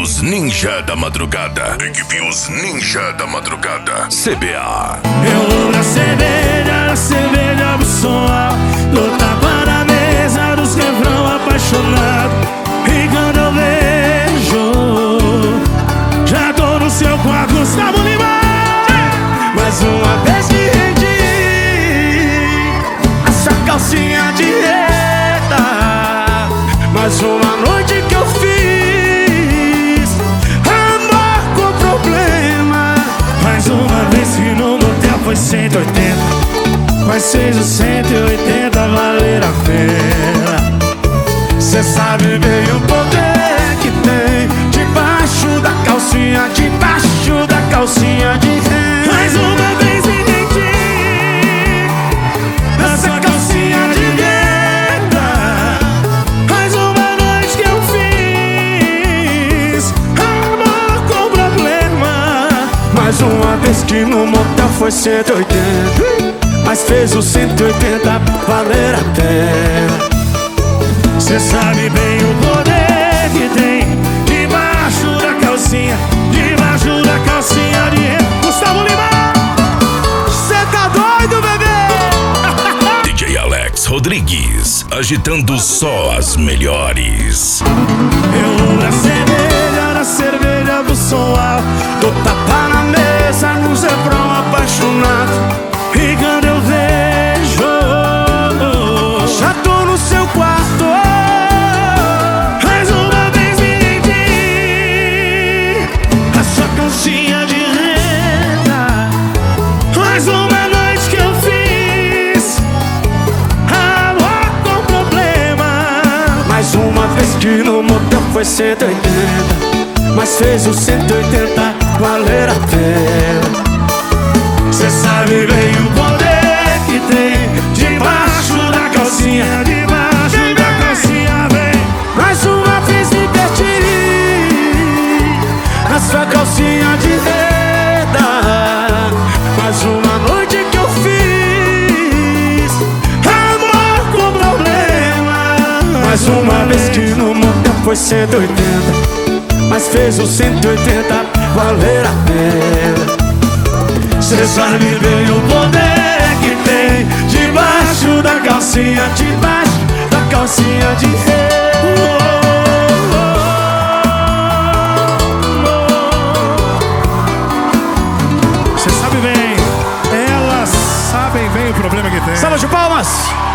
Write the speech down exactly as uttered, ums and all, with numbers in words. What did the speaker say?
Os Ninja da Madrugada. Equipe Os Ninja da Madrugada. C B A. Eu vou na cerveja, na cerveja do som alto, dou tapa na mesa dos refrão apaixonado. E quando eu vejo, já tô no seu quarto, Gustavo Lima. Mais uma vez que rendi a sua calcinha de reta. Mais uma noite que eu fiz amor com problema. Mais uma vez que no motel foi cento e oitenta, mas fez os cento e oitenta valer a pena. Cê sabe bem o poder que tem debaixo da calcinha, debaixo da calcinha de renda. Mais uma vez entendi essa calcinha de renda. Mais uma noite que eu fiz amor com problema. Mais uma vez que no motel foi cento e oitenta, mas fez o cento e oitenta valer a pena. Cê sabe bem o poder que tem debaixo da calcinha, debaixo da calcinha de renda. Gustavo Lima, cê tá doido, bebê? D J Alex Rodrigues, agitando só as melhores. Eu vou na cerveja, na cerveja do som alto, dou tapa na mesa nos refrão apaixonado. E quando eu vejo, já tô no seu quarto. Mais uma vez me rendi a sua calcinha de renda. Mais uma noite que eu fiz amor com problema. Mais uma vez que no motel foi cento e oitenta, mas fez o cento e oitenta valer a pena. Cê sabe bem o poder que tem debaixo da calcinha, debaixo da calcinha, vem. Mais uma vez me perdi na sua calcinha de renda. Mais uma noite que eu fiz amor com problema. Mais uma vez que no motel foi cento e oitenta, mas fez o cento e oitenta valer a pena. Cê sabe bem o poder que tem debaixo da calcinha, debaixo da calcinha de renda. Cê sabe bem, elas sabem bem o problema que tem. Salva de palmas!